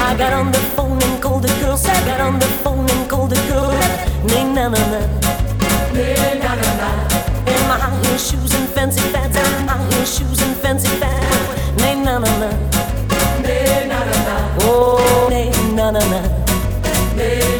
I got on the phone and called the girl. I got on the phone and called the girl. Nay na na na, nay na na na. In my high heel shoes and fancy fads, and high heel shoes and fancy fads. Nay na na na, nay na na na. Oh nay na na na.